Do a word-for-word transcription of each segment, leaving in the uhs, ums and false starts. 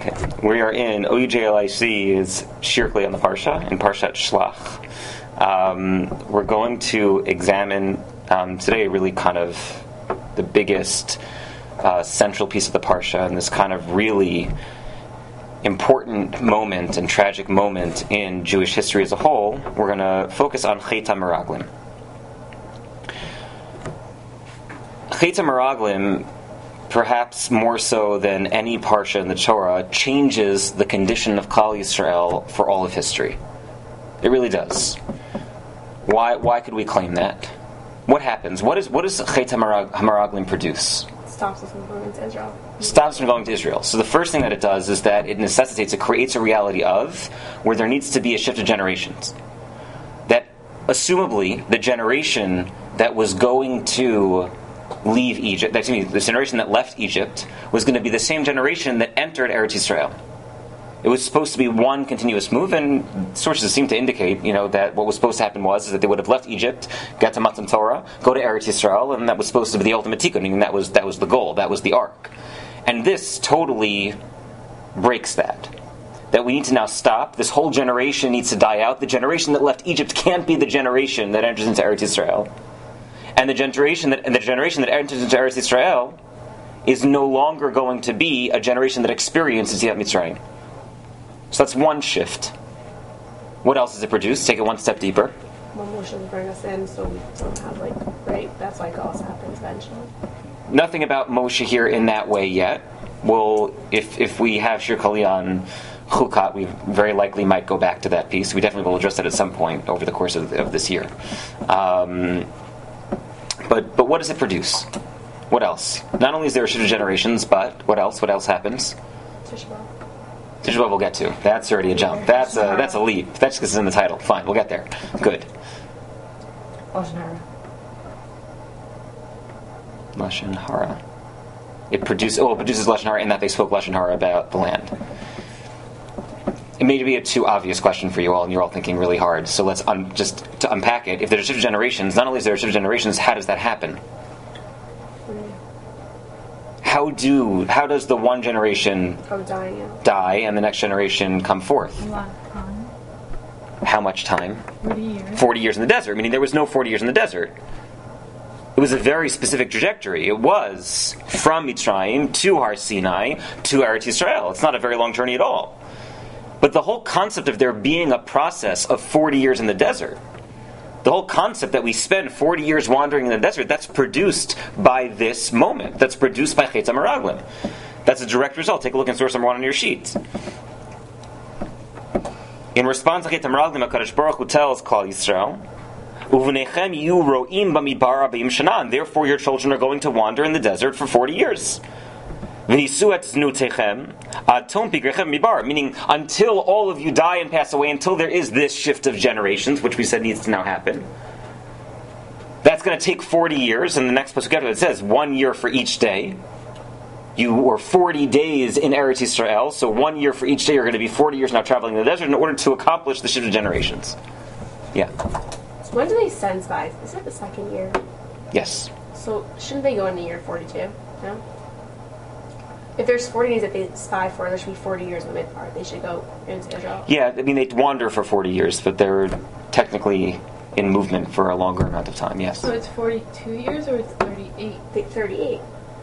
Okay. We are in O U J L I C is Shirkli on the Parsha, in Parshat Shlach. Um, we're going to examine um, today really kind of the biggest uh, central piece of the Parsha, and this kind of really important moment and tragic moment in Jewish history as a whole. We're going to focus on Chet HaMeraglim. Chet HaMeraglim, perhaps more so than any parsha in the Torah, changes the condition of Klal Yisrael for all of history. It really does. Why? Why could we claim that? What happens? What is? What does Chet HaMeraglim produce? Stops us from going to Israel. Stops us from going to Israel. So the first thing that it does is that it necessitates, it creates a reality of where there needs to be a shift of generations. That, assumably, the generation that was going to leave Egypt, excuse me, the generation that left Egypt was going to be the same generation that entered Eretz Yisrael. It was supposed to be one continuous move, and sources seem to indicate, you know, that what was supposed to happen was is that they would have left Egypt, get to Matan Torah, go to Eretz Yisrael, and that was supposed to be the ultimate tikkun. I mean, that was that was the goal, that was the arc. And this totally breaks that. That we need to now stop. This whole generation needs to die out. The generation that left Egypt can't be the generation that enters into Eretz Yisrael. And the generation that and the generation that enters into Eretz Yisrael is no longer going to be a generation that experiences Yetziat Mitzrayim. So that's one shift. What else does it produce? Take it one step deeper. Well, Moshe will bring us in, so we don't have like right. That's why Goss happens eventually. Nothing about Moshe here in that way yet. Well, if if we have Shir Kali on Chukat, we very likely might go back to that piece. We definitely will address that at some point over the course of, of this year. Um, but but what does it produce? What else? Not only is there a shift of generations, but what else? What else happens? Tisha B'Av. Tisha B'Av we'll get to. That's already a jump. That's a, that's a leap. That's because it's in the title. Fine, we'll get there. Good. Lashon Hara. Lashon Hara. It produces. Oh, it produces Lashon Hara in that they spoke Lashon Hara about the land. It may be a too obvious question for you all, and you're all thinking really hard. So let's un- just to unpack it. If there's a shift of generations, not only is there a shift of generations, how does that happen? How do how does the one generation Oh, dying out. die and the next generation come forth? A lot of time. How much time? Forty years. Forty years in the desert. Meaning there was no forty years in the desert. It was a very specific trajectory. It was from Mitzrayim to Har Sinai to Eretz Yisrael. It's not a very long journey at all. But the whole concept of there being a process of forty years in the desert, the whole concept that we spend forty years wandering in the desert, that's produced by this moment. That's produced by Chet HaMeraglim. That's a direct result. Take a look in source number one on your sheet. In response to Chet HaMeraglim, HaKadosh Baruch Hu tells Klal Yisrael, Uvnechem yu ro'im b'midbar arba'im shana, and therefore your children are going to wander in the desert for forty years. V'nisu et znutechem ad tom pigrechem midbar, meaning until all of you die and pass away, until there is this shift of generations, which we said needs to now happen. That's going to take forty years, and the next pasuk after it says one year for each day. You were forty days in Eretz Yisrael, so one year for each day. You're going to be forty years now traveling in the desert in order to accomplish the shift of generations. Yeah. So when do they send spies? Is it the second year? Yes. So shouldn't they go into year forty-two? No. If there's forty days that they spy for, there should be forty years in the midbar. They should go into Israel. Yeah, I mean, they wander for forty years, but they're technically in movement for a longer amount of time, yes. So it's forty-two years or it's thirty-eight? I think thirty-eight.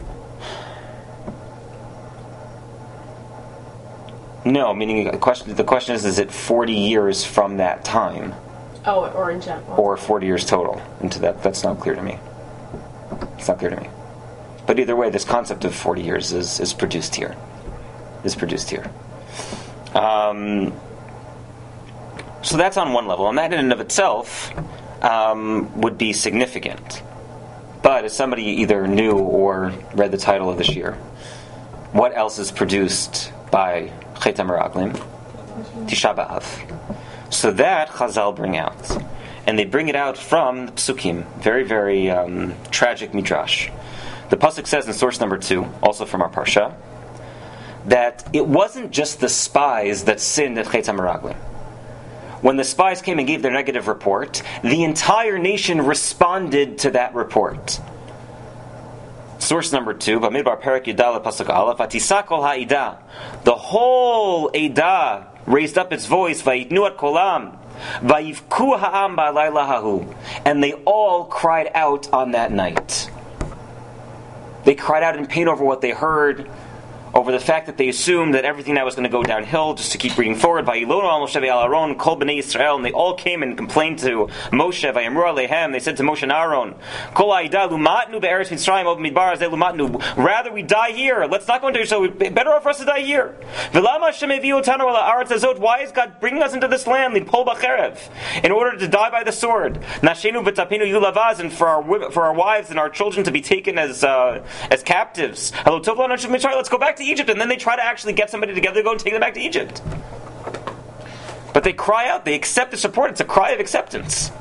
No, meaning the question, the question is, is it forty years from that time? Oh, or in general. Or forty years total into that? That's not clear to me. It's not clear to me. But either way, this concept of forty years is, is produced here. Is produced here. Um, so that's on one level, and that in and of itself um, would be significant. But as somebody either knew or read the title of this year, what else is produced by Chet HaMeraglim? Tisha B'Av. So that Chazal bring out. And they bring it out from the Psukim. Very, very um, tragic midrash. The pasuk says in source number two, also from our parsha, that it wasn't just the spies that sinned at Chet HaMeraglim. When the spies came and gave their negative report, the entire nation responded to that report. Source number two, Bamidbar Perak Yudala Pasuk Aleph, Atisa Kol Ha'ida. The whole Eidah raised up its voice, Vayitnu at Kolam, Vayivku Ha'am Ba'alayla Hahu. And they all cried out on that night. They cried out in pain over what they heard, over the fact that they assumed that everything that was going to go downhill, just to keep reading forward. Vayilonu al Moshe ve'al Aaron kol bnei Yisrael, and they all came and complained to Moshe. Vayamru alehem, they said to Moshe and Aaron, Kol ha'ida lumatnu be'eretz Mitzrayim ob midbar hazeh lumatnu. Rather we die here. Let's not go into Yisrael. Better off for us to die here. V'lama Hashem heviu otanu ala aretz hazot. Why is God bringing us into this land? Lidpol b'cherev, in order to die by the sword. Nashenu v'tapenu yulavaz, and for our for our wives and our children to be taken as uh, as captives. Hello, tov lanu Hashem Mitzrayim. Let's go back to Egypt, and then they try to actually get somebody together to go and take them back to Egypt. But they cry out, they accept the support. It's a cry of acceptance.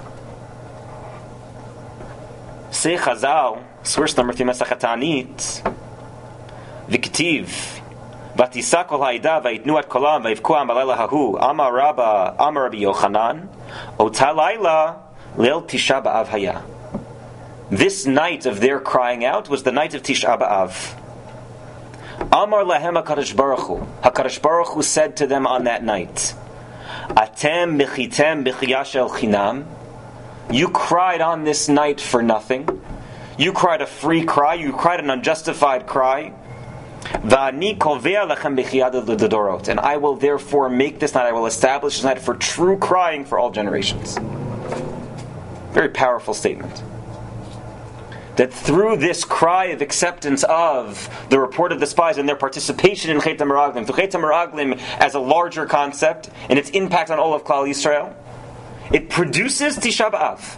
Say Chazal, source number three, Masachat Ta'anit, V'ktiv, V'tisa kol ha'ida, v'yitnu at kolam, v'yivku am b'layla hahu, Amar Rabba, Amar Rabbi Yochanan, Ota layla, Leil Tisha B'av haya. This night of their crying out was the night of Tisha B'av. Amar lahem HaKadosh Baruch Hu. HaKadosh Baruch Hu said to them on that night, Atem bechitem bechiyah shel chinam. You cried on this night for nothing. You cried a free cry. You cried an unjustified cry. Va'ani kovea lechem bechiyah l'dorot. And I will therefore make this night, I will establish this night for true crying for all generations. Very powerful statement. That through this cry of acceptance of the report of the spies and their participation in Chet HaMeraglim, through Chet HaMeraglim as a larger concept and its impact on all of Klal Yisrael, it produces Tisha B'Av.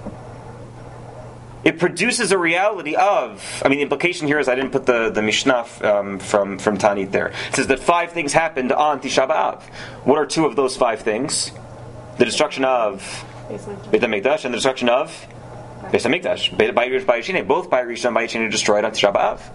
It produces a reality of, I mean, the implication here is, I didn't put the, the Mishnah um, from, from Tanit there. It says that five things happened on Tisha B'Av. What are two of those five things? The destruction of Beit HaMikdash and the destruction of Beis HaMikdash. Bayit Rishon, both Bayit Rishon and Bayit Sheni are destroyed on Tisha B'Av.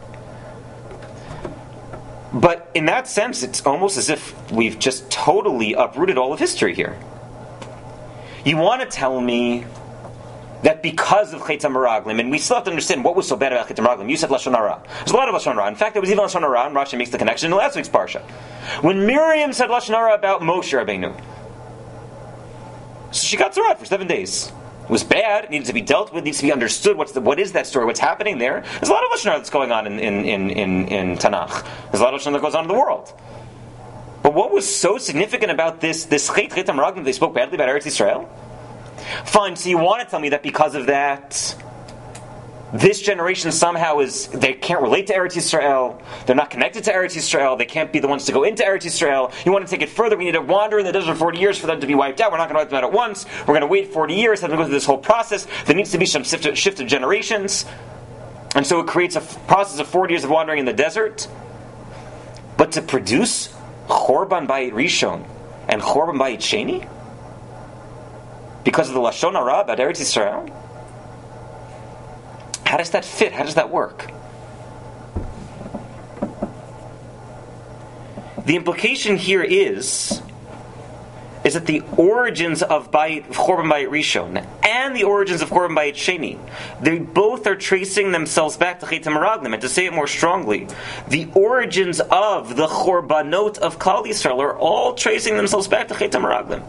But in that sense, it's almost as if we've just totally uprooted all of history here. You want to tell me that because of Chet HaMeraglim, and we still have to understand what was so bad about Chet HaMeraglim. You said Lashon Hara. There's a lot of Lashon Hara. In fact, there was even Lashon Hara, and Rashi makes the connection in last week's Parsha. When Miriam said Lashon Hara about Moshe Rabbeinu, so she got Tzorah for seven days. It was bad. It needed to be dealt with. It needs to be understood. What's the, what is that story? What's happening there? There's a lot of Lashon Hara that's going on in, in, in, in, in Tanakh. There's a lot of Lashon Hara that goes on in the world. But what was so significant about this this Chet Chet HaMeraglim? They spoke badly about Eretz Yisrael. Fine. So you want to tell me that because of that, this generation somehow is, they can't relate to Eretz Yisrael. They're not connected to Eretz Yisrael. They can't be the ones to go into Eretz Yisrael. You want to take it further. We need to wander in the desert for forty years for them to be wiped out. We're not going to wipe them out at once. We're going to wait forty years, have them go through this whole process. There needs to be some shift of generations. And so it creates a process of forty years of wandering in the desert. But to produce Chorban Bayit Rishon and Chorban Bayit Sheni, because of the Lashon Hara about Eretz Yisrael, how does that fit? How does that work? The implication here is is that the origins of Bayit, Chorban Bayit Rishon and the origins of Chorban Bayit Sheni, they both are tracing themselves back to Chet HaMeraglim. And to say it more strongly, the origins of the Chorbanot of Klal Yisrael are all tracing themselves back to Chet HaMeraglim.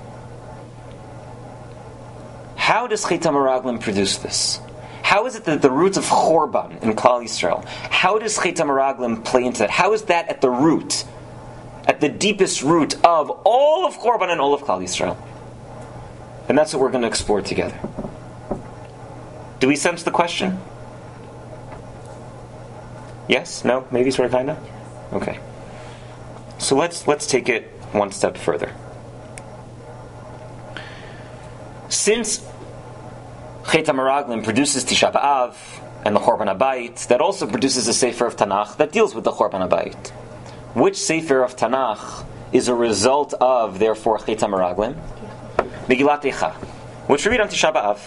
How does Chet HaMeraglim produce this? How is it that the roots of Chorban in Klal Yisrael, how does Chet HaMeraglim play into that? How is that at the root, at the deepest root of all of Chorban and all of Klal Yisrael? And that's what we're going to explore together. Do we sense the question? Yes? No? Maybe sort of kind of? Okay. So let's let's take it one step further. Since Chet HaMeraglim produces Tisha B'Av and the Chorban HaBayit, that also produces a Sefer of Tanakh that deals with the Chorban HaBayit. Which Sefer of Tanakh is a result of, therefore, Chet HaMeraglim? Megillat Eicha, which we read on Tisha B'Av.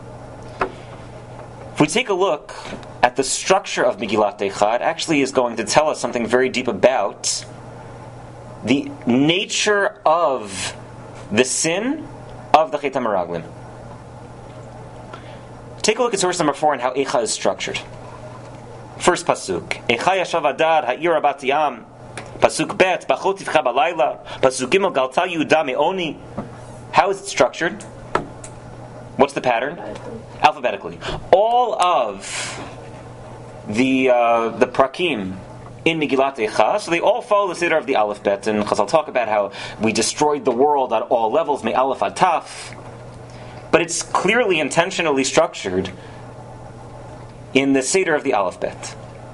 If we take a look at the structure of Megillat Eicha, it actually is going to tell us something very deep about the nature of the sin of the Chet HaMeraglim. Take a look at source number four and how Eicha is structured. First pasuk. Echai yashav adar ha'ir bat yam. Pasuk bet. Bachot tivcha balayla. Pasuk gimel galta Yehuda me'oni. How is it structured? What's the pattern? Alphabetically. All of the uh, the prakim in Megillat Eicha, so they all follow the Seder of the Aleph Bet, and Chazal talk about how we destroyed the world at all levels, me Aleph ad Taf, but it's clearly intentionally structured in the Seder of the Aleph Bet.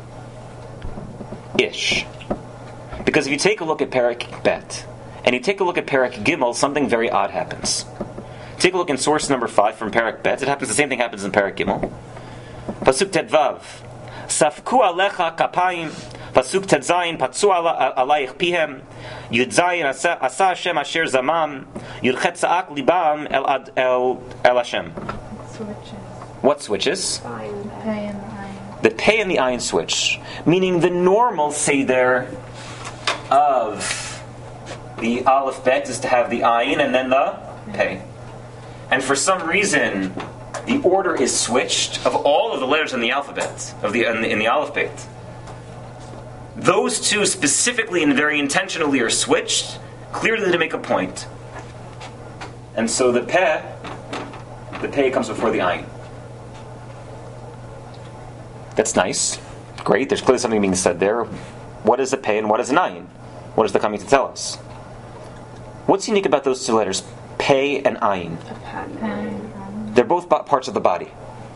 Ish. Because if you take a look at Perek Bet, and you take a look at Perek Gimel, something very odd happens. Take a look in source number five from Perek Bet, it happens, the same thing happens in Perek Gimel. Pasuk Tedvav. Safku alecha kapayim. Pasuk Tedzayin. Patsu alayich pihem. Yud Zayin asa Hashem asher zamam. Yud Chet sa'ak libam el ad el el Hashem. Switches. What switches? Fine. Pay and iron. The pay and the ayin switch, meaning the normal seder of the Aleph Bet is to have the ayin and then the pay. And for some reason, the order is switched of all of the letters in the alphabet, of the in the, in the Aleph Bet. Those two specifically and very intentionally are switched, clearly to make a point. And so the peh, the peh comes before the ayin. That's nice. Great, there's clearly something being said there. What is a peh and what is an ayin? What is the coming to tell us? What's unique about those two letters, peh and ayin? A pattern. Pay and iron. They're both bo- parts of the body.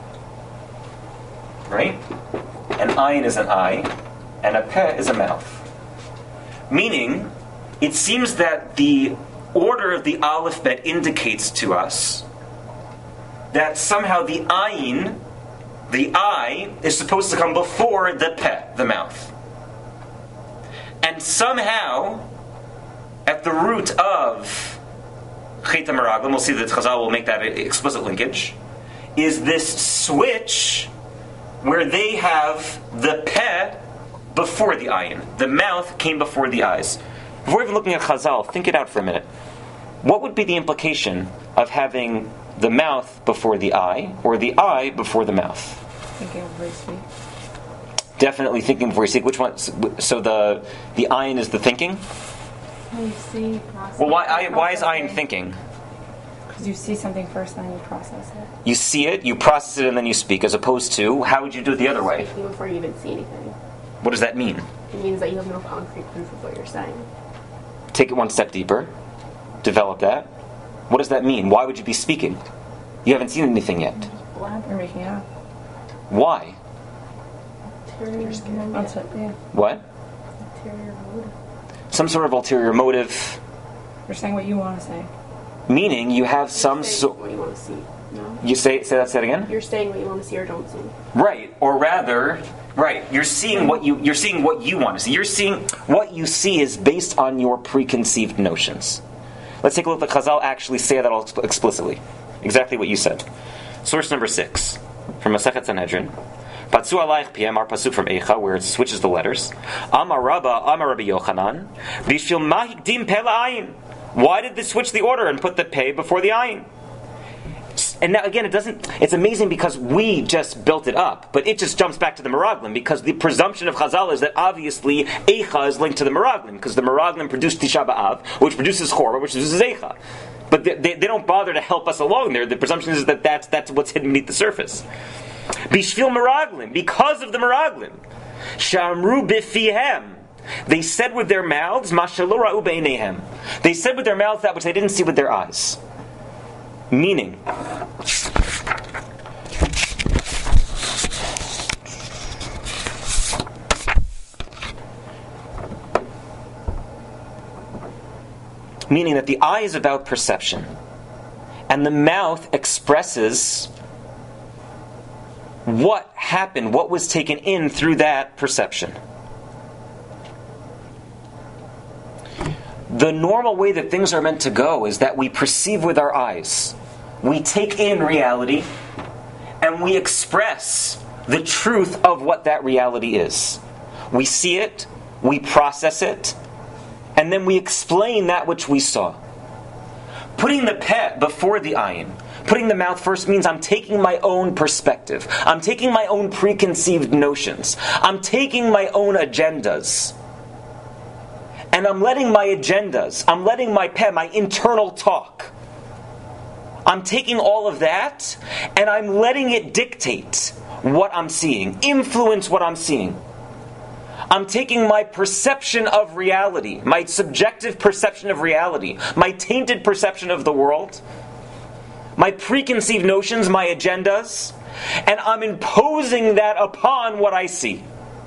Right? An ayin is an eye, and a peh is a mouth. Meaning, it seems that the order of the Aleph Bet indicates to us that somehow the ayin, the eye, is supposed to come before the peh, the mouth. And somehow, at the root of Chet HaMeraglim, we'll see that Chazal will make that explicit linkage, is this switch where they have the peh before the ayin. The mouth came before the eyes. Before even looking at Chazal, think it out for a minute. What would be the implication of having the mouth before the eye, or the eye before the mouth? Thinking before you speak. Definitely thinking before you speak. Which one? So the the ayin is the thinking? How you see, process. Well, why I, why is ayin Processing. thinking? Because you see something first, then you process it. You see it, you process it, and then you speak, as opposed to, how would you do it the other way? Speaking before you even see anything. What does that mean? It means that you have no concrete proof of what you're saying. Take it one step deeper. Develop that. What does that mean? Why would you be speaking? You haven't seen anything yet. You're making it up. Why? Interior That's motive. it, yeah. What? Interior motive. Some sort of ulterior motive. You're saying what you want to say. Meaning you have some You're saying sort. what you want to see. No? You say say that. Say that again. You're saying what you want to see or don't see. Right, or rather, right. You're seeing what you you're seeing what you want to see. You're seeing what you see is based on your preconceived notions. Let's take a look at Chazal actually say that all expl- explicitly. Exactly what you said. Source number six from Masechet Sanhedrin. Patsu alayich P M, our pasuk from Eicha, where it switches the letters. Amar Rabba, Amar Rabbi Yochanan, Bishvil mahikdim pe la'ayin. Why did they switch the order and put the pei before the ayin? And now again, it doesn't. It's amazing because we just built it up, but it just jumps back to the Meraglim because the presumption of Chazal is that obviously Eicha is linked to the Meraglim because the Meraglim produced Tisha B'Av, which produces Chorba, which produces Eicha. But they, they, they don't bother to help us along there. The presumption is that that's, that's what's hidden beneath the surface. Bishvil Meraglim, because of the Meraglim. Shamru bifihem. They said with their mouths, Mashallah ra'u beinehem. They said with their mouths that which they didn't see with their eyes. Meaning, meaning that the eye is about perception, and the mouth expresses what happened, what was taken in through that perception. The normal way that things are meant to go is that we perceive with our eyes. We take in reality and we express the truth of what that reality is. We see it, we process it, and then we explain that which we saw. Putting the peh before the ayin, Putting the mouth first means I'm taking my own perspective. I'm taking my own preconceived notions. I'm taking my own agendas. And I'm letting my agendas, I'm letting my peh, my internal talk, I'm taking all of that and I'm letting it dictate what I'm seeing, influence what I'm seeing. I'm taking my perception of reality, my subjective perception of reality, my tainted perception of the world, my preconceived notions, my agendas, and I'm imposing that upon what I see.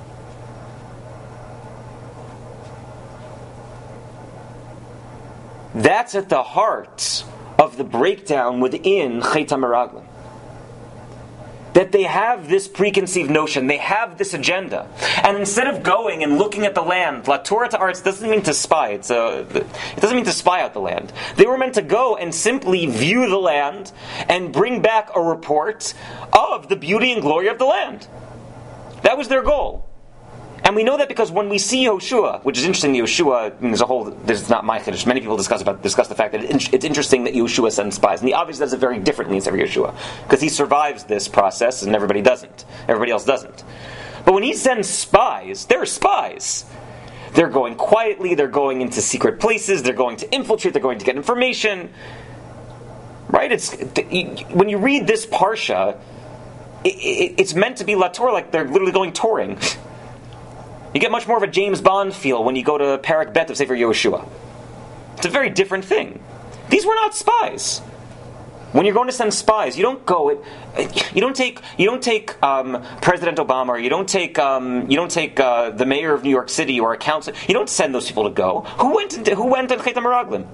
That's at the heart of the breakdown within Chet HaMeraglim. That they have this preconceived notion, they have this agenda. And instead of going and looking at the land, La Torah to Arts doesn't mean to spy, it's a, it doesn't mean to spy out the land. They were meant to go and simply view the land and bring back a report of the beauty and glory of the land. That was their goal. And we know that because when we see Yehoshua, which is interesting, Yehoshua, I mean, there's a whole, this is not my chiddush, many people discuss about discuss the fact that it, it's interesting that Yehoshua sends spies. And he obviously does it very differently than every Yehoshua, because he survives this process and everybody doesn't. Everybody else doesn't. But when he sends spies, they're spies. They're going quietly, they're going into secret places, they're going to infiltrate, they're going to get information. Right? It's when you read this parsha, it, it, it's meant to be La Torah, like they're literally going touring. You get much more of a James Bond feel when you go to Parak Bet of Sefer Yehoshua. It's a very different thing. These were not spies. When you're going to send spies, you don't go. You don't take. You don't take um, President Obama, or you don't take. Um, you don't take uh, the mayor of New York City or a council. You don't send those people to go. Who went? To, who went to Chet HaMeraglim?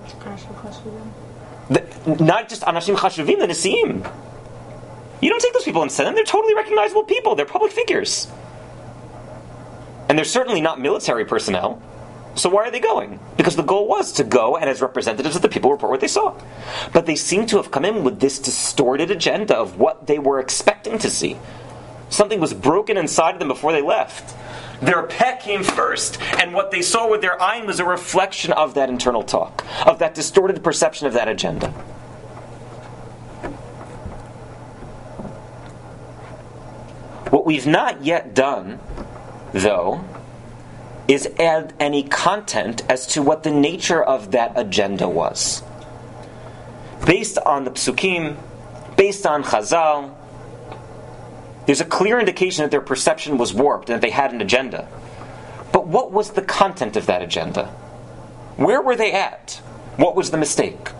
Not just Anashim Chashuvim, the Nesiim. You don't take those people and send them. They're totally recognizable people. They're public figures. And they're certainly not military personnel. So why are they going? Because the goal was to go and as representatives of the people report what they saw. But they seem to have come in with this distorted agenda of what they were expecting to see. Something was broken inside of them before they left. Their pet came first, and what they saw with their eye was a reflection of that internal talk, of that distorted perception of that agenda. What we've not yet done, though, is add any content as to what the nature of that agenda was. Based on the Psukim, based on Chazal, there's a clear indication that their perception was warped and that they had an agenda. But what was the content of that agenda? Where were they at? What was the mistake?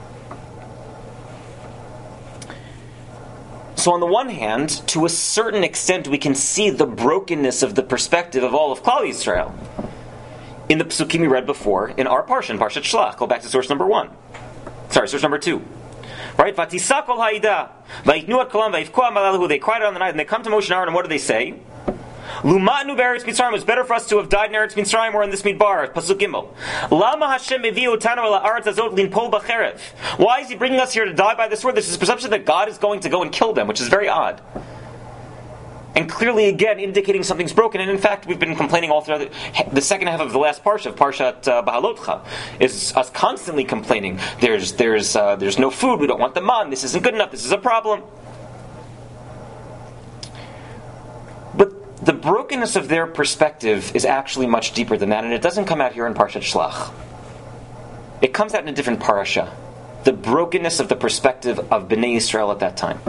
So on the one hand, to a certain extent, we can see the brokenness of the perspective of all of Klal Yisrael. In the Psukim we read before, in our Parsha, in Parshat Shlach, go back to source number one. Sorry, source number two. Right? Vatisa kol ha'ida, vayitnu at kolam, vayivkoa malalahu. They cried out on the night, and they come to Moshe and Aaron, and what do they say? Lumatnu be'eretz Mitzrayim. It was better for us to have died in Eretz Mitzrayim or in this Midbar. Pasuk Gimel. Lama Hashem mevi'u otanu el ha'aretz hazot linpol b'cherev. Why is He bringing us here to die by the sword? There's this perception that God is going to go and kill them, which is very odd. And clearly, again, indicating something's broken. And in fact, we've been complaining all throughout the, the second half of the last parsha, of Parshat uh, Bahalotcha, is us constantly complaining. There's there's uh, there's no food. We don't want the man. This isn't good enough. This is a problem. But the brokenness of their perspective is actually much deeper than that, and it doesn't come out here in Parshat Shlach. It comes out in a different parasha. The brokenness of the perspective of Bnei Yisrael at that time.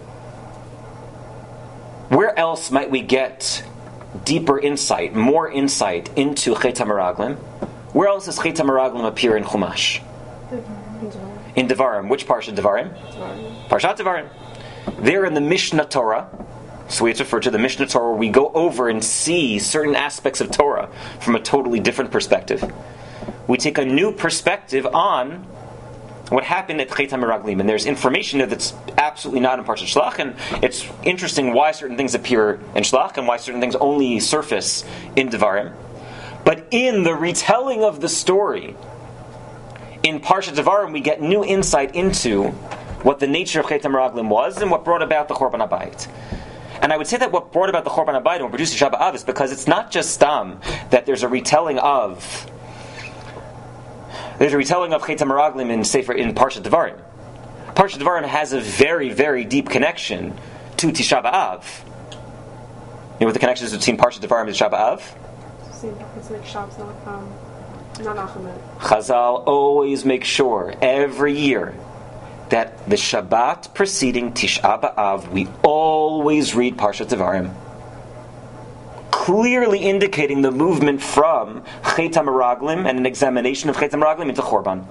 Where else might we get deeper insight, more insight into Chet HaMeraglim? Where else does Chet HaMeraglim appear in Chumash? In Devarim. Which Parsha Devarim? Parshat Devarim. There in the Mishnah Torah, so we have to refer to the Mishnah Torah, where we go over and see certain aspects of Torah from a totally different perspective. We take a new perspective on what happened at Chet HaMeraglim, and there's information there that's absolutely not in Parshat Shlach, and it's interesting why certain things appear in Shlach and why certain things only surface in Devarim. But in the retelling of the story, in Parshat Devarim, we get new insight into what the nature of Chet HaMeraglim was and what brought about the Chorban HaBayit. And I would say that what brought about the Chorban HaBayit and what produced Tisha B'Av is because it's not just Stam that there's a retelling of There's a retelling of Chet HaMeraglim in Sefer in Parshat Devarim. Parshat Devarim has a very, very deep connection to Tisha B'Av. You know what the connection is between Parshat Devarim and Tisha B'Av? It's like Shabbos, not um, not Nachamu. Chazal always make sure every year that the Shabbat preceding Tisha B'Av, we always read Parshat Devarim, clearly indicating the movement from Chet HaMeraglim and an examination of Chet HaMeraglim into Chorban.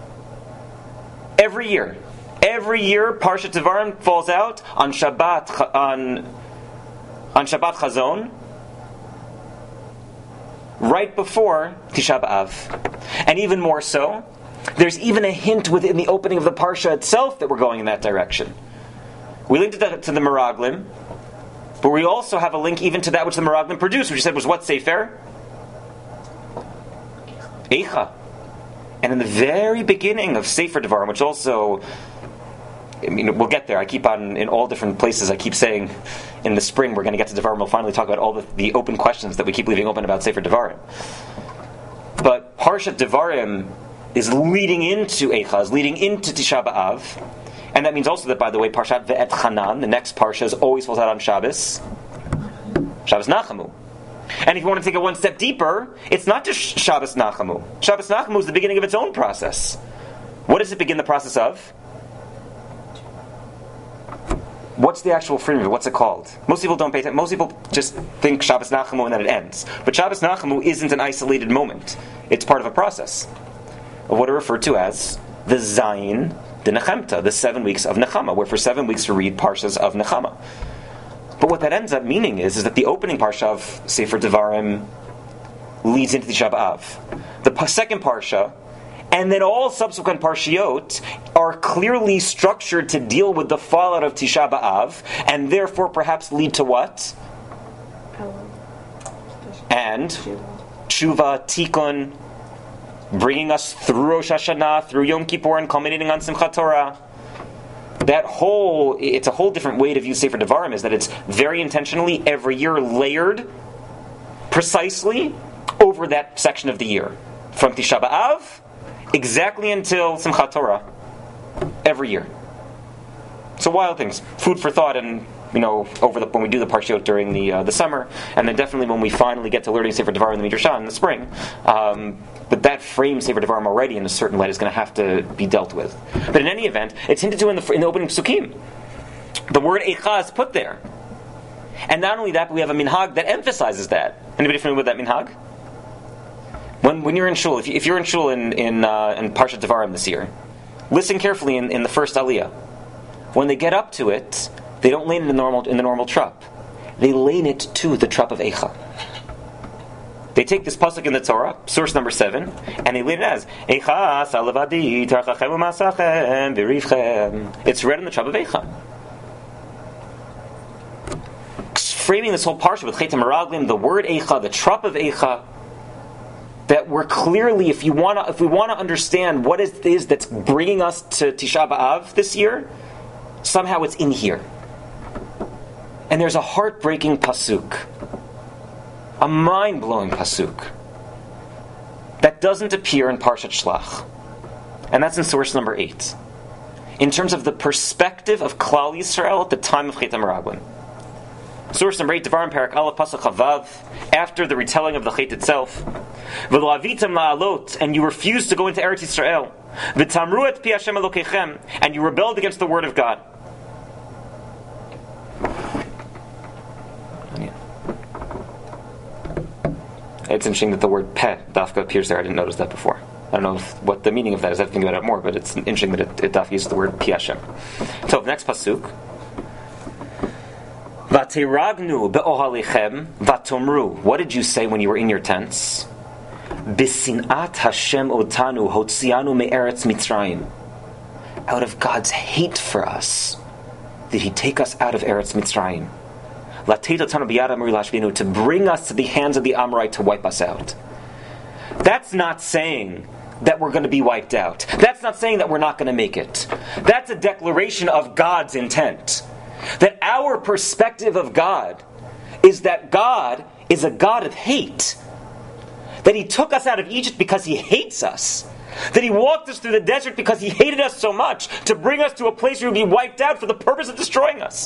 Every year. Every year, Parshat Devarim falls out on Shabbat, on, on Shabbat Chazon, right before Tisha B'Av. And even more so, there's even a hint within the opening of the Parsha itself that we're going in that direction. We linked it to the Meraglim, but we also have a link even to that which the Meraglim produced, which you said was what Sefer? Eicha. And in the very beginning of Sefer Devarim, which also, I mean, we'll get there. I keep on, in all different places, I keep saying in the spring we're going to get to Devarim. We'll finally talk about all the, the open questions that we keep leaving open about Sefer Devarim. But Parshat Devarim is leading into Eicha, is leading into Tisha B'Av. And that means also that, by the way, Parshat Ve'et Hanan, the next Parsha, is always falls out on Shabbos. Shabbos Nachamu. And if you want to take it one step deeper, it's not just Shabbos Nachamu. Shabbos Nachamu is the beginning of its own process. What does it begin the process of? What's the actual frame of it? What's it called? Most people don't pay attention. Most people just think Shabbos Nachamu and then it ends. But Shabbos Nachamu isn't an isolated moment. It's part of a process of what are referred to as the Zayin de Nechemta, the seven weeks of Nechama, where for seven weeks we read Parshas of Nechama. But what that ends up meaning is, is that the opening Parsha of Sefer Devarim leads into Tisha B'Av. The second Parsha, and then all subsequent Parshiot, are clearly structured to deal with the fallout of Tisha B'Av, and therefore perhaps lead to what? And Tshuva, Tikkun, bringing us through Rosh Hashanah, through Yom Kippur, and culminating on Simchat Torah. That whole, it's a whole different way to view Sefer Devarim, is that it's very intentionally, every year, layered precisely over that section of the year. From Tisha B'Av, exactly until Simchat Torah, every year. So wild things. Food for thought, and you know, over the, when we do the Parshiot during the uh, the summer, and then definitely when we finally get to learning Sefer Devarim in the Midrash in the spring. Um, but that frames Sefer Devarim already in a certain light is going to have to be dealt with. But in any event, it's hinted to in the in the opening Psukim. The word Eicha is put there, and not only that, but we have a minhag that emphasizes that. Anybody familiar with that minhag? When when you're in shul, if, you, if you're in shul in in, uh, in Parshat Devarim this year, listen carefully in, in the first aliyah. When they get up to it, they don't lane it in the normal in the normal trup. They lane it to the trup of Eicha. They take this pasuk in the Torah, source number seven, and they lane it as Eicha salavadi tarchachem u'masachem v'rivchem. It's read in the trup of Eicha. Framing this whole parsha with Chet HaMeraglim, the word Eicha, the trup of Eicha, that we're clearly, if you want to, if we want to understand what it is that's bringing us to Tisha B'Av this year, somehow it's in here. And there's a heartbreaking pasuk, a mind-blowing pasuk, that doesn't appear in Parshat Shlach. And that's in source number eight. In terms of the perspective of Klal Yisrael at the time of Chet HaMeraglim. Source number eight, Devarim Parak Aleph Pasuk Chavav, after the retelling of the Chet itself. V'lo avitam la'alot, and you refused to go into Eretz Yisrael. V'tamru et pi Hashem Elokeichem, and you rebelled against the word of God. It's interesting that the word peh, dafka, appears there. I didn't notice that before. I don't know if, what the meaning of that is. I have to think about it more, but it's interesting that it, it dafka uses the word pi Hashem. So, next pasuk. Vatiragnu be'ohalichem vatomru. What did you say when you were in your tents? Bisinat Hashem otanu hotzianu me'eretz Mitzrayim. Out of God's hate for us, did He take us out of Eretz Mitzrayim? To bring us to the hands of the Amorite to wipe us out. That's not saying that we're going to be wiped out. That's not saying that we're not going to make it. That's a declaration of God's intent. That our perspective of God is that God is a God of hate. That He took us out of Egypt because He hates us. That He walked us through the desert because He hated us so much to bring us to a place where we would be wiped out for the purpose of destroying us.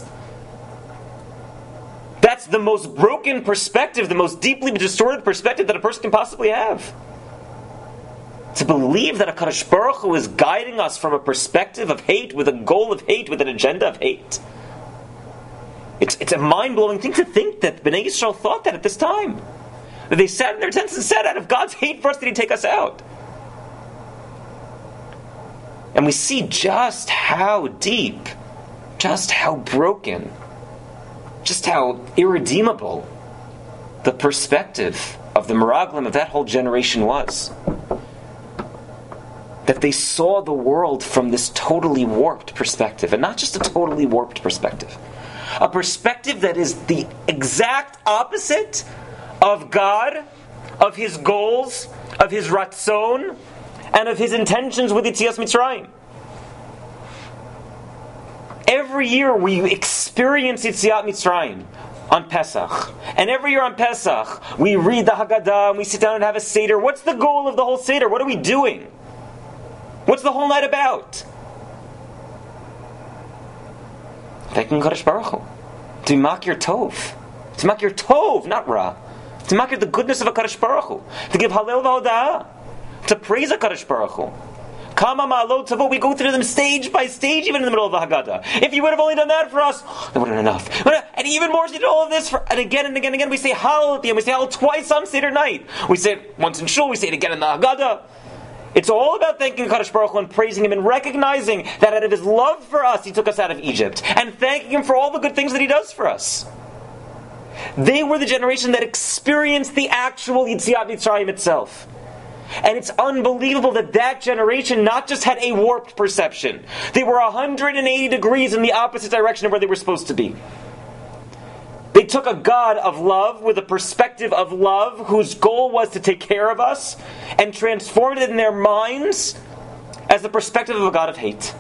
That's the most broken perspective, the most deeply distorted perspective that a person can possibly have. To believe that HaKadosh Baruch Hu is guiding us from a perspective of hate, with a goal of hate, with an agenda of hate. It's, it's a mind-blowing thing to think that Bnei Yisrael thought that at this time. That they sat in their tents and said, out of God's hate for us did He take us out. And we see just how deep, just how broken, just how irredeemable the perspective of the Meraglim of that whole generation was. That they saw the world from this totally warped perspective, and not just a totally warped perspective. A perspective that is the exact opposite of God, of His goals, of His ratzon, and of His intentions with Yetzias Mitzrayim. Every year we experience Yetziat Mitzrayim on Pesach. And every year on Pesach we read the Haggadah and we sit down and have a Seder. What's the goal of the whole Seder? What are we doing? What's the whole night about? Thanking Kadosh Baruch Hu. To makir tov. To makir tov, not ra. To makir the goodness of a Kadosh Baruch Hu. To give Hallel v'hoda'ah. To praise a Kadosh Baruch Hu. Kama ma'alot tavo. We go through them stage by stage, even in the middle of the Haggadah. If you would have only done that for us, that would have been enough. And even more, you did all of this for, and again and again and again. We say Hallel at the end. We say Hallel twice on Seder night. We say it once in Shul. We say it again in the Haggadah. It's all about thanking Kadosh Baruch Hu and praising Him and recognizing that out of His love for us, He took us out of Egypt. And thanking Him for all the good things that He does for us. They were the generation that experienced the actual Yetziat Mitzrayim itself. And it's unbelievable that that generation not just had a warped perception. They were one hundred eighty degrees in the opposite direction of where they were supposed to be. They took a God of love with a perspective of love whose goal was to take care of us and transformed it in their minds as the perspective of a God of hate.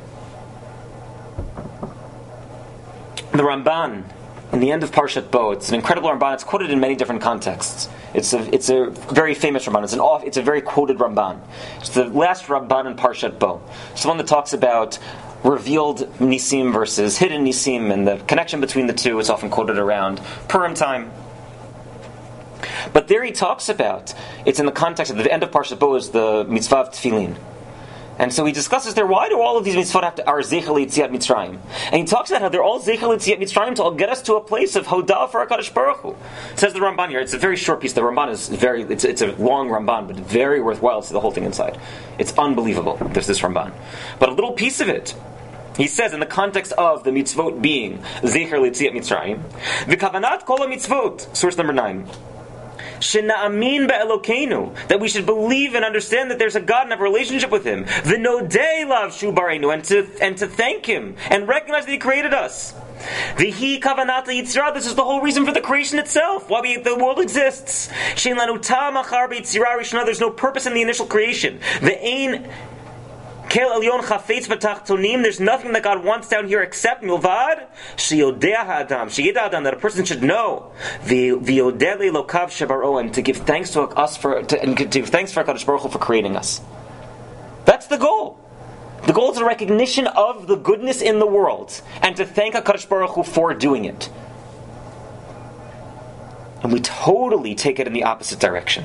The Ramban, in the end of Parshat Bo, it's an incredible Ramban. It's quoted in many different contexts. It's a it's a very famous Ramban. It's an off, it's a very quoted Ramban. It's the last Ramban in Parshat Bo. It's the one that talks about revealed Nisim versus hidden Nisim, and the connection between the two is often quoted around Purim time. But there he talks about, it's in the context of the end of Parshat Bo is the mitzvah of tefillin. And so he discusses there, why do all of these mitzvot have to, are Zeichel Yetziat Mitzrayim? And he talks about how they're all Zeichel Yetziat Mitzrayim to all get us to a place of Hodah for HaKadosh Baruch Hu. It says the Ramban here, it's a very short piece, the Ramban is very, it's, it's a long Ramban, but very worthwhile to see the whole thing inside. It's unbelievable, there's this Ramban. But a little piece of it, he says in the context of the mitzvot being Zeichel Yetziat Mitzrayim, V'kavanat kol mitzvot, source number nine, Shena'amin be'elokeinu, that we should believe and understand that there's a God and have a relationship with Him. V'nodei lav shu bareinu, and to and to thank Him and recognize that He created us. V'hi kavanat yitzra, this is the whole reason for the creation itself, why we, the world exists. Shein lanu tam achar b'yitzira rishona, there's no purpose in the initial creation. V'ein Kel Elyon Chafetz B'Tachtonim. There's nothing that God wants down here except Milvad Sheyodeh Ha'adam, Sheyed Adam, that a person should know V'Yodeh Le'Elokav Shebaro, and to give thanks to us for to, and to give thanks for HaKadosh Baruch Hu for creating us. That's the goal. The goal is a recognition of the goodness in the world and to thank HaKadosh Baruch Hu for doing it. And we totally take it in the opposite direction.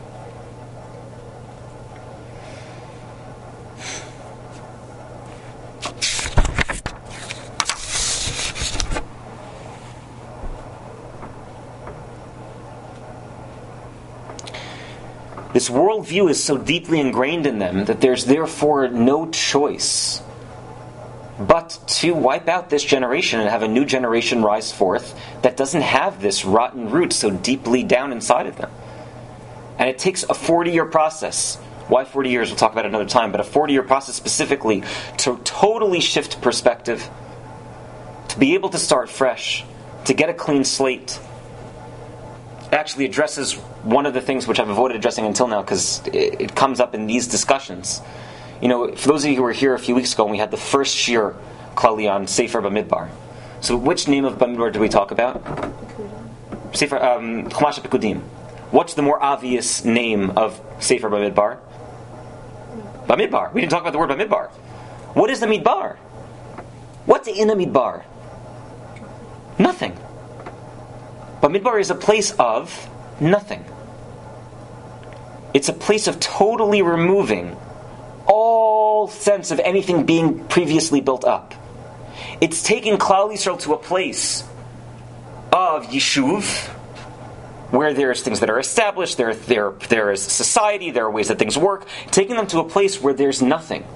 This worldview is so deeply ingrained in them that there's therefore no choice but to wipe out this generation and have a new generation rise forth that doesn't have this rotten root so deeply down inside of them. And it takes a forty-year process. Why forty years? We'll talk about it another time. But a forty-year process specifically to totally shift perspective, to be able to start fresh, to get a clean slate. Actually addresses one of the things which I've avoided addressing until now because it, it comes up in these discussions. You know, for those of you who were here a few weeks ago when we had the first shir klali on Sefer Bamidbar. So which name of Bamidbar did we talk about? Sefer um, Chumash Pekudim. What's the more obvious name of Sefer Bamidbar? Bamidbar. We didn't talk about the word Bamidbar. What is the Midbar? What's in a Midbar? Nothing. Bamidbar is a place of nothing. It's a place of totally removing all sense of anything being previously built up. It's taking Klal Yisrael to a place of Yishuv, where there's things that are established, there, there, there is society, there are ways that things work, taking them to a place where there's nothing.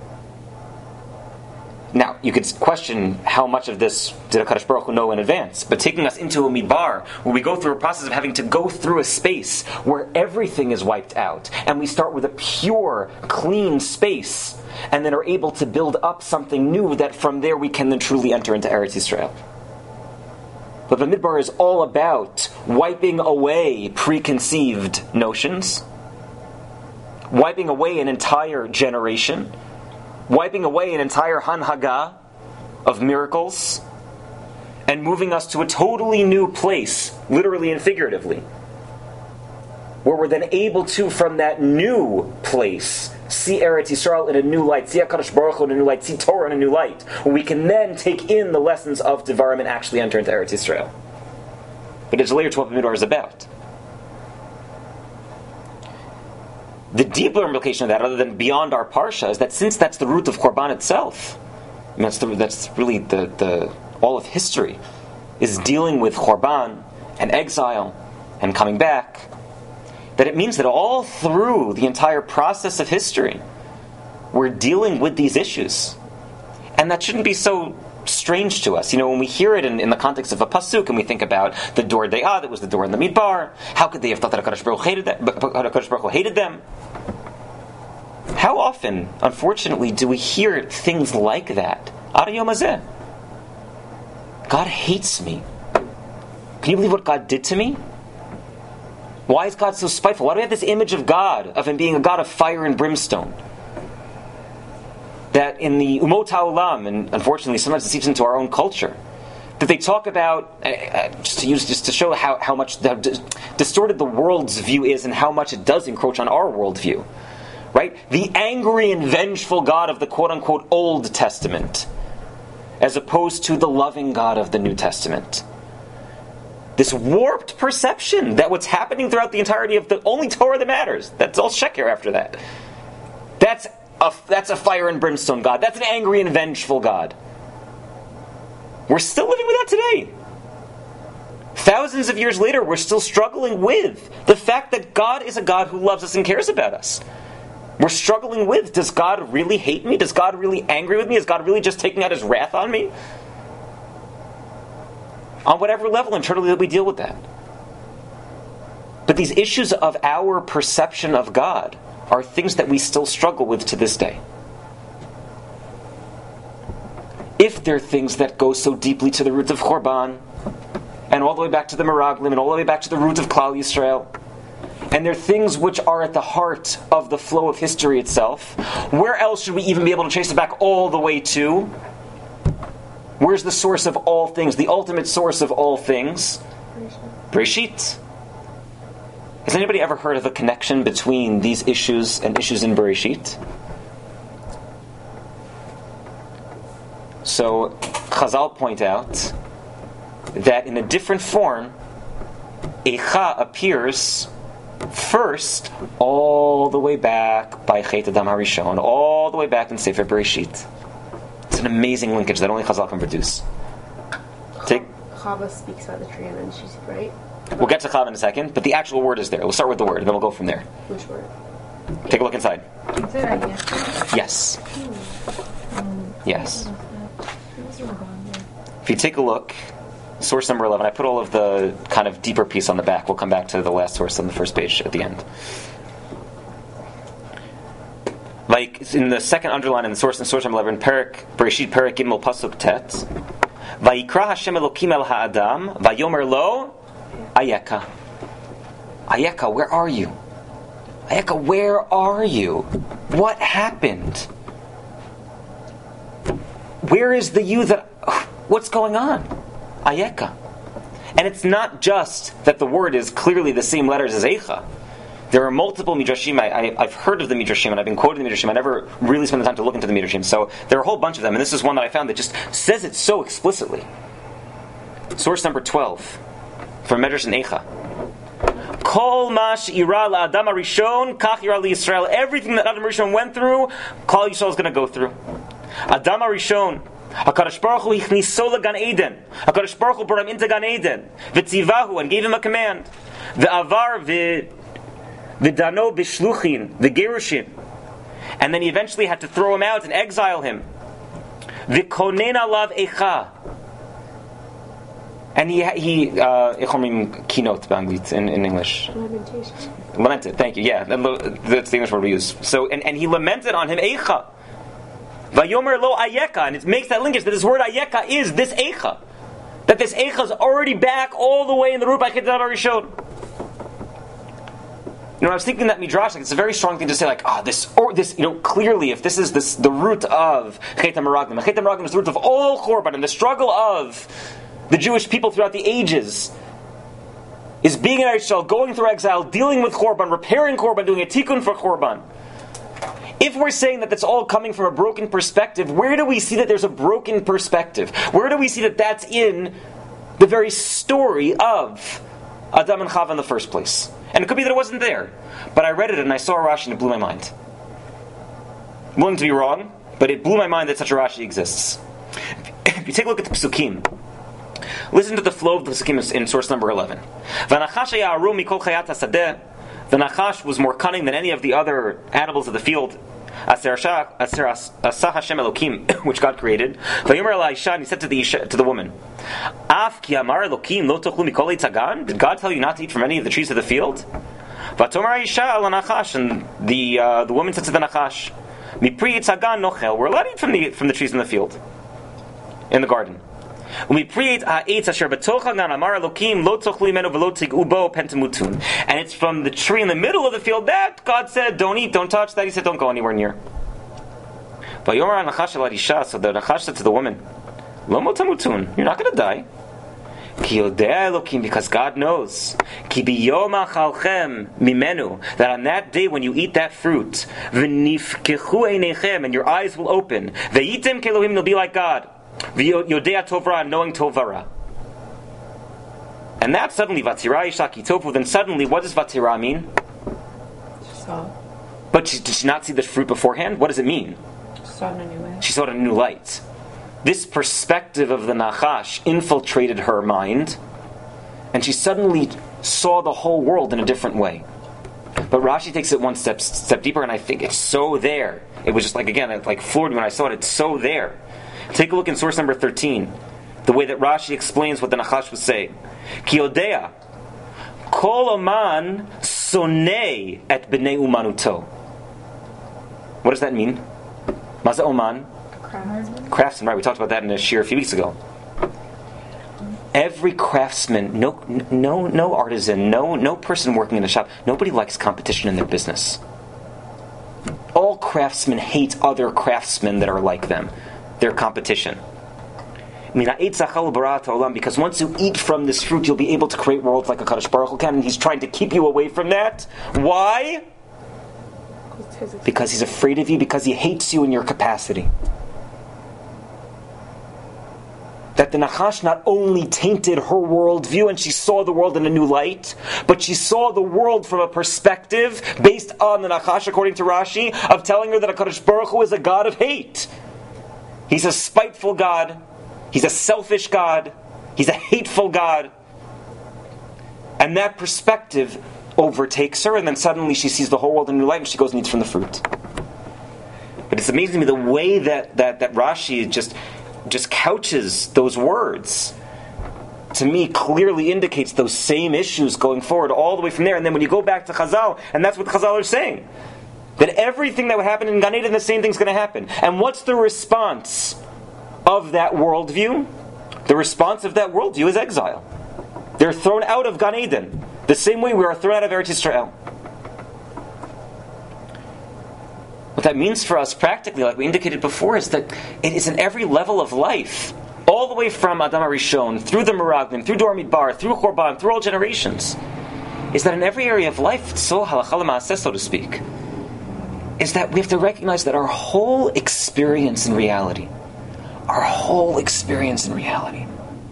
Now, you could question how much of this did HaKadosh Baruch Hu know in advance, but taking us into a midbar, where we go through a process of having to go through a space where everything is wiped out, and we start with a pure, clean space, and then are able to build up something new that from there we can then truly enter into Eretz Yisrael. But the midbar is all about wiping away preconceived notions, wiping away an entire generation, wiping away an entire hanhaga of miracles, and moving us to a totally new place, literally and figuratively, where we're then able to, from that new place, see Eretz Yisrael in a new light, see HaKadosh Baruch Hu in a new light, see Torah in a new light, where we can then take in the lessons of Devarim and actually enter into Eretz Yisrael. But it's layer twelve Midbar is about. The deeper implication of that, other than beyond our parsha, is that since that's the root of Korban itself, I mean, that's, the, that's really the, the all of history, is dealing with Korban and exile and coming back, that it means that all through the entire process of history, we're dealing with these issues. And that shouldn't be so strange to us. You know, when we hear it in, in the context of a pasuk, and we think about the Dor De'ah, that was the door in the Midbar, how could they have thought that HaKadosh Baruch Hu hated, that, HaKadosh Baruch Hu hated them? How often, unfortunately, do we hear things like that? Ad Yom Hazeh. God hates me. Can you believe what God did to me? Why is God so spiteful? Why do we have this image of God, of Him being a God of fire and brimstone? That in the Umot HaOlam, and unfortunately sometimes it seeps into our own culture, that they talk about, uh, just to use, just to show how, how much how d- distorted the world's view is and how much it does encroach on our worldview. Right? The angry and vengeful God of the quote-unquote Old Testament, as opposed to the loving God of the New Testament. This warped perception that what's happening throughout the entirety of the only Torah that matters, that's all sheker after that. That's a, that's a fire and brimstone God. That's an angry and vengeful God. We're still living with that today. Thousands of years later, we're still struggling with the fact that God is a God who loves us and cares about us. We're struggling with, does God really hate me? Does God really angry with me? Is God really just taking out His wrath on me? On whatever level internally that we deal with that. But these issues of our perception of God are things that we still struggle with to this day. If they're things that go so deeply to the root of Korban, and all the way back to the Meraglim, and all the way back to the root of Klal Yisrael, and they're things which are at the heart of the flow of history itself, where else should we even be able to trace it back all the way to? Where's the source of all things, the ultimate source of all things? Bereshit. Has anybody ever heard of a connection between these issues and issues in Bereshit? So, Chazal point out that in a different form, Eicha appears first all the way back by Chet Adam HaRishon, all the way back in Sefer Bereshit. It's an amazing linkage that only Chazal can produce. Take, Chava speaks about the tree and then she's right. We'll get to Chava in a second, but the actual word is there. We'll start with the word, and then we'll go from there. Which word? Take a look inside. Is it Ayeka? Yes. Um, Yes. What was wrong there? If you take a look, source number eleven, I put all of the kind of deeper piece on the back. We'll come back to the last source on the first page at the end. Like in the second underline in the source, in source number eleven, Perik, Bereshit, Perik, Gimel, Pasuk, Tet. Vayikra Hashem Elokim el ha'adam, vayomer lo, Ayeka. Ayeka, where are you? Ayeka, where are you? What happened? Where is the you that... What's going on? Ayeka. And it's not just that the word is clearly the same letters as Eicha. There are multiple midrashim. I, I, I've heard of the midrashim, and I've been quoting the midrashim. I never really spent the time to look into the midrashim. So there are a whole bunch of them, and this is one that I found that just says it so explicitly. Source number twelve from Medrash and Eicha. Kol mash ira la'adam harishon kach ira liYisrael. Everything that Adam Rishon went through, Klal Yisrael is going to go through. Adam Harishon, HaKadosh Baruch Hu hichniso leGan Eden. HaKadosh Baruch Hu brought him into Gan Eden. V'tzivahu, and gave him a command. V'avar v'dano b'shluchin v'gerushim. And then he eventually had to throw him out and exile him. V'konen alav echa. And he, he, uh, kinot b'anglit in, in English. Lamentation. Lamented, thank you, yeah. That's the English word we use. So, and, and he lamented on him, Eicha. Vayomer lo ayeka. And it makes that linkage that this word ayeka is this Eicha. That this Eicha is already back all the way in the root by Chetan Harishon. You know, I was thinking that Midrash, like, it's a very strong thing to say, like, ah, oh, this, or this, you know, clearly, if this is this the root of Chet HaMeraglim, Chet HaMeraglim is the root of all Korban, and the struggle of the Jewish people throughout the ages is being in Israel, going through exile, dealing with Korban, repairing Korban, doing a tikkun for Korban. If we're saying that that's all coming from a broken perspective, where do we see that there's a broken perspective? Where do we see that that's in the very story of Adam and Chava in the first place? And it could be that it wasn't there. But I read it and I saw a Rashi and it blew my mind. I'm willing to be wrong, but it blew my mind that such a Rashi exists. If you take a look at the Psukim, listen to the flow of the Psukim in source number eleven. The Nachash was more cunning than any of the other animals of the field, which God created. And he said to the Isha, to the woman, did God tell you not to eat from any of the trees of the field? And the uh, the woman said to the Nachash, we're allowed to eat from the from the trees in the field, in the garden. And it's from the tree in the middle of the field that God said, don't eat, don't touch that. He said, don't go anywhere near. So the Nachash said to the woman, you're not going to die. Because God knows that on that day when you eat that fruit, and your eyes will open, you'll be like God. Yodea Tovra, knowing Tovara. And that suddenly, Vatira Ishaki Tofu, then suddenly, what does Vatira mean? She saw. But she, did she not see the fruit beforehand? What does it mean? She saw it in a new way. She saw it in a new light. This perspective of the Nachash infiltrated her mind, and she suddenly saw the whole world in a different way. But Rashi takes it one step step deeper, and I think it's so there. It was just like, again, it like floored me when I saw it. It's so there. Take a look in source number thirteen, the way that Rashi explains what the Nachash was saying. Ki yodea, kol oman sonei et b'nei umanuto. What does that mean? Maza oman? Craftsman. Craftsman, right? We talked about that in a shir a few weeks ago. Every craftsman, no, no, no artisan, no, no person working in a shop, nobody likes competition in their business. All craftsmen hate other craftsmen that are like them. Their competition. Because once you eat from this fruit, you'll be able to create worlds like a Kadosh Baruch Hu can, and he's trying to keep you away from that. Why? Because he's afraid of you, because he hates you in your capacity. That the Nachash not only tainted her worldview and she saw the world in a new light, but she saw the world from a perspective based on the Nachash, according to Rashi, of telling her that a Kadosh Baruch Hu is a God of hate. He's a spiteful God. He's a selfish God. He's a hateful God. And that perspective overtakes her, and then suddenly she sees the whole world in a new light, and she goes and eats from the fruit. But it's amazing to me the way that, that, that Rashi just, just couches those words. To me, clearly indicates those same issues going forward all the way from there. And then when you go back to Chazal, and that's what the Chazal are saying, that everything that would happen in Gan Eden, the same thing's going to happen. And what's the response of that worldview? The response of that worldview is exile. They're thrown out of Gan Eden, the same way we are thrown out of Eretz Yisrael. What that means for us practically, like we indicated before, is that it is in every level of life, all the way from Adam Harishon, through the Meraglim, through Dor Midbar, through Korban, through all generations. is that in every area of life, so halakha l'maaseh, so to speak, is that we have to recognize that our whole experience in reality, our whole experience in reality,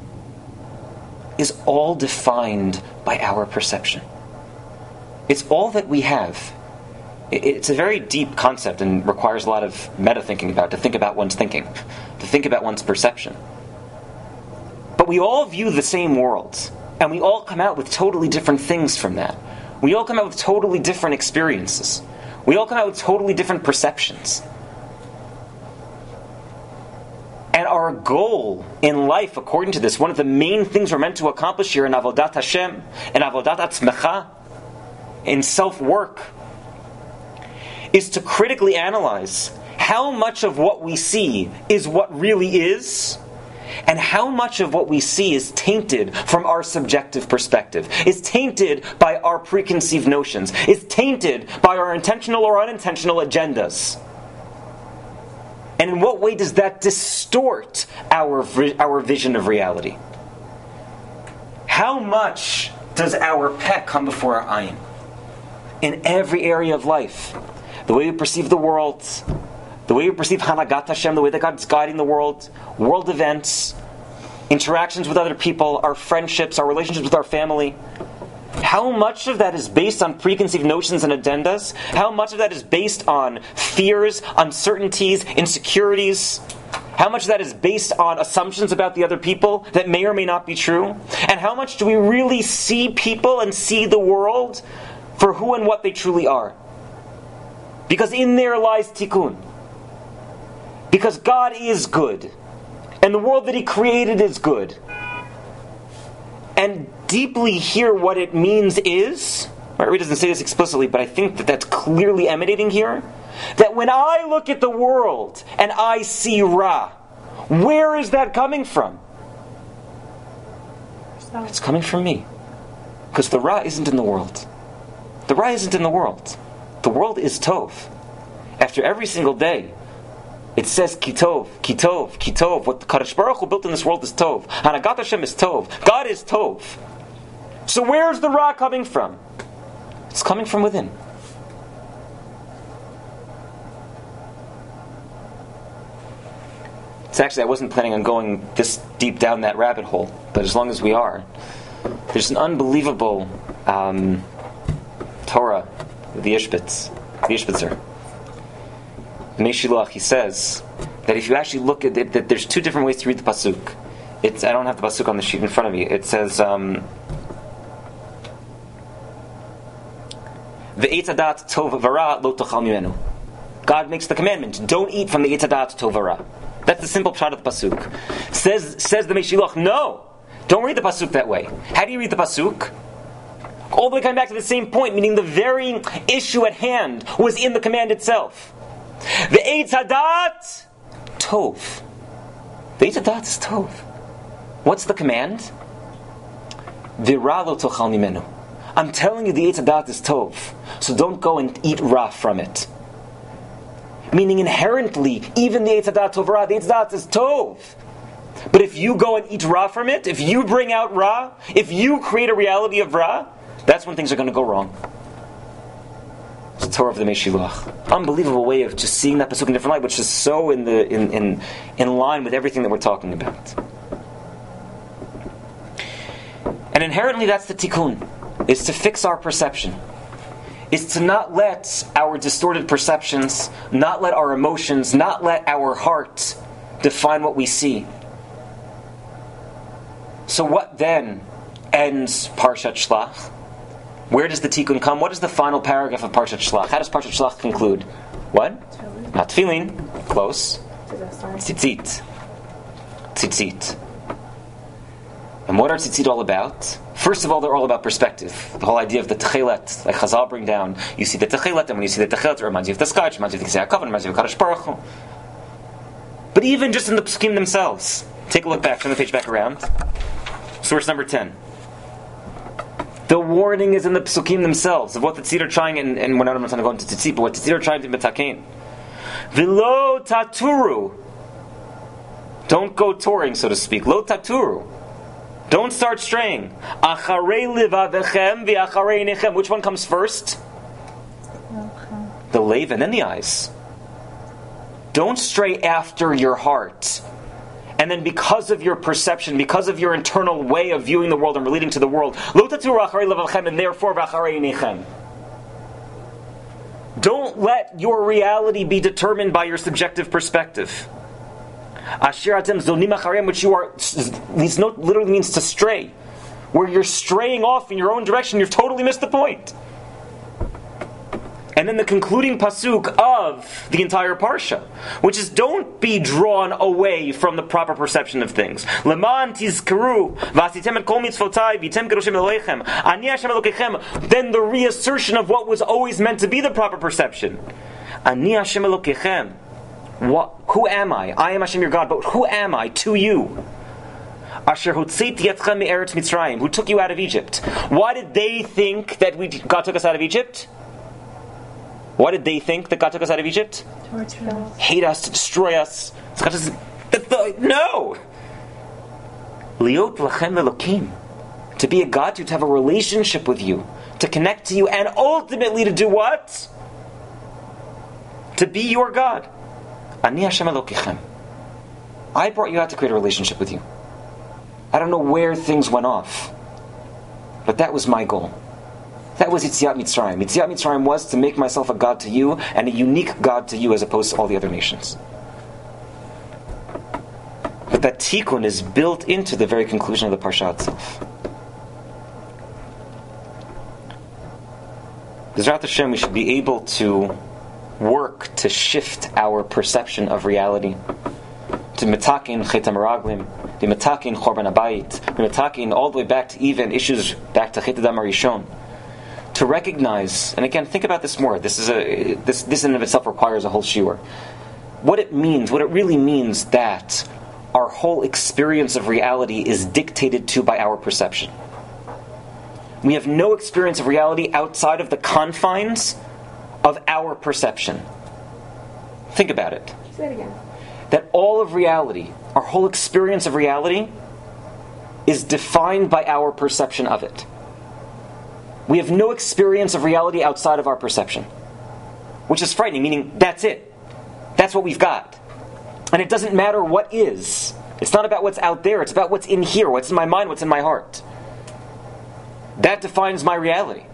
is all defined by our perception. It's all that we have. It's a very deep concept and requires a lot of meta-thinking about, to think about one's thinking, to think about one's perception. But we all view the same world, and we all come out with totally different things from that. We all come out with totally different experiences. We all come out with totally different perceptions. And our goal in life, according to this, one of the main things we're meant to accomplish here in Avodat Hashem, in Avodat Atzmecha, in self-work, is to critically analyze how much of what we see is what really is, and how much of what we see is tainted from our subjective perspective, is tainted by our preconceived notions, is tainted by our intentional or unintentional agendas. And in what way does that distort our, our vision of reality? How much does our peh come before our ayin? In every area of life. The way we perceive the world, the way we perceive Hanagat Hashem, the way that God's guiding the world, world events, interactions with other people, our friendships, our relationships with our family. How much of that is based on preconceived notions and agendas? How much of that is based on fears, uncertainties, insecurities? How much of that is based on assumptions about the other people that may or may not be true? And how much do we really see people and see the world for who and what they truly are? Because in there lies tikkun. Because God is good. And the world that He created is good. And deeply hear what it means is, Rabbi doesn't say this explicitly, but I think that that's clearly emanating here, that when I look at the world and I see Ra, where is that coming from? It's coming from me. Because the Ra isn't in the world. The Ra isn't in the world. The world is Tov. After every single day, it says Kitov, Kitov, Kitov. What the Kadosh Baruch Hu built in this world is Tov. Hanagat Hashem is Tov. God is Tov. So where's the Ra coming from? It's coming from within. It's actually, I wasn't planning on going this deep down that rabbit hole, but as long as we are, there's an unbelievable um, Torah, the Ishbitz, the Ishbitzer. The Meshilach, he says that if you actually look at it, that there's two different ways to read the pasuk. It's I don't have the pasuk on the sheet in front of me. It says um, Ve'etz hadat tov v'ra lo tochal mimenu. God makes the commandment: don't eat from the etz hadat tov v'ra. That's the simple pshat of the pasuk. Says says the Meshilach, no, don't read the pasuk that way. How do you read the pasuk? All the way coming back to the same point, meaning the very issue at hand was in the command itself. The Eitz Hadat Tov. The Eitz Hadat is Tov. What's the command? V'ra lo tochal mimenu. I'm telling you the Eitz Hadat is Tov, so don't go and eat Ra from it. Meaning inherently, even the Eitz Hadat Tov Ra, the Eitz Hadat is Tov. But if you go and eat Ra from it, if you bring out Ra, if you create a reality of Ra, that's when things are going to go wrong. It's the Torah of the Meshilach. Unbelievable way of just seeing that pasuk in a different light, which is so in the in, in in line with everything that we're talking about. And inherently, that's the tikkun: is to fix our perception, is to not let our distorted perceptions, not let our emotions, not let our heart define what we see. So, what then ends Parshat Shlach? Where does the tikkun come? What is the final paragraph of Parshat Shlach? How does Parshat Shlach conclude? What? Tefillin. Not tefillin. Close. Tzitzit. Tzitzit. And what are tzitzit all about? First of all, they're all about perspective. The whole idea of the techelet, like Chazal bring down, you see the techelet, and when you see the techelet, it reminds you of the sky, it reminds you of the Kisei HaKavod, it reminds you of Kadosh Baruch Hu. But even just in the psukim themselves, take a look back, turn the page back around. Source number ten. The warning is in the psukim themselves of what the tzit are trying, and, and we're not going to go into tzitzit, but what the tzit are trying to metakein. V'lo taturu. Don't go touring, so to speak. Lo taturu. Don't start straying. Acharei livavechem v'acharei einechem. Which one comes first? The lev and then the eyes. Don't stray after your heart. And then because of your perception, because of your internal way of viewing the world and relating to the world, lo tatzuru acharei livavechem, and therefore v'acharei einechem. Don't let your reality be determined by your subjective perspective. Asher atem zonim acharem, which you are, these note literally means to stray. Where you're straying off in your own direction, you've totally missed the point. And then the concluding pasuk of the entire parsha, which is, don't be drawn away from the proper perception of things. Leman tizkaru v'asitem et kol mitzvotai v'yitem kedoshim Elohechem ani Hashem Elokechem. Then the reassertion of what was always meant to be the proper perception. Ani Hashem Elokechem. What? Who am I? I am Hashem your God, but who am I to you? Asher hotzeit yetchem me'eretz Mitzrayim, who took you out of Egypt. Why did they think that we God took us out of Egypt? Why did they think that God took us out of Egypt? Torture us. Hate us, to destroy us. So God says, no! Liot lachem Elokim. To be a God, to have a relationship with you, to connect to you, and ultimately to do what? To be your God. Ani Hashem Elokechem. I brought you out to create a relationship with you. I don't know where things went off, but that was my goal. That was Yetziat Mitzrayim. Yetziat Mitzrayim was to make myself a God to you, and a unique God to you as opposed to all the other nations. But that tikkun is built into the very conclusion of the parsha itself. B'ezrat Hashem, we should be able to work to shift our perception of reality. To metakin chet hameraglim, to metakin chorban habayit, to metakin all the way back to even issues back to chet hadam harishon. To recognize, and again, think about this more. This is a this this in and of itself requires a whole shiur. What it means, what it really means, that our whole experience of reality is dictated to by our perception. We have no experience of reality outside of the confines of our perception. Think about it. Say it again. That all of reality, our whole experience of reality, is defined by our perception of it. We have no experience of reality outside of our perception. Which is frightening, meaning that's it. That's what we've got. And it doesn't matter what is. It's not about what's out there, it's about what's in here, what's in my mind, what's in my heart. That defines my reality.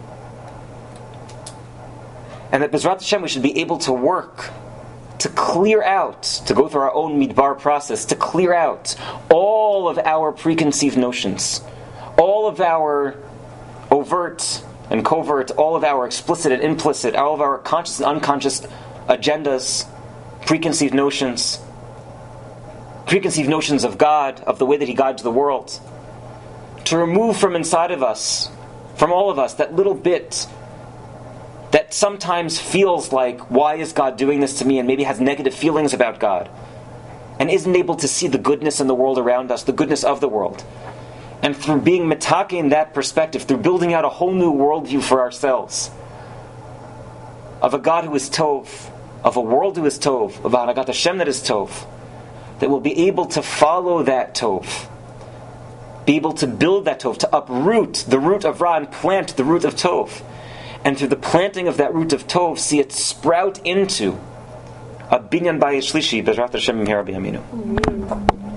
And that B'ezrat Hashem, we should be able to work to clear out, to go through our own midbar process, to clear out all of our preconceived notions, all of our overt and covert, all of our explicit and implicit, all of our conscious and unconscious agendas, preconceived notions, preconceived notions of God, of the way that He guides the world. To remove from inside of us, from all of us, that little bit that sometimes feels like, why is God doing this to me? And maybe has negative feelings about God. And isn't able to see the goodness in the world around us, the goodness of the world. And through being metake in that perspective, through building out a whole new worldview for ourselves, of a God who is Tov, of a world who is Tov, of a Hanagat Hashem that is Tov, that we'll be able to follow that Tov, be able to build that Tov, to uproot the root of Ra and plant the root of Tov. And through the planting of that root of Tov, see it sprout into a binyan bayis shlishi, B'ezrat Hashem Mimher B'Yaminu.